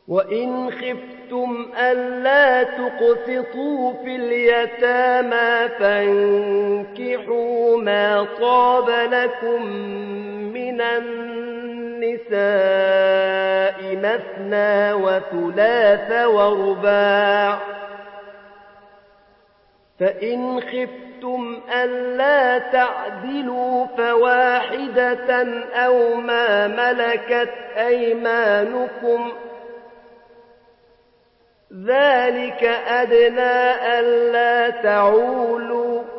وإن خفتم ألا تقسطوا في اليتامى فانكحوا ما طاب لكم من النساء مثنى وثلاث ورباع فإن خفتم ألا تعدلوا فواحدة أو ما ملكت أيمانكم ذلك أدنى ألا تعولوا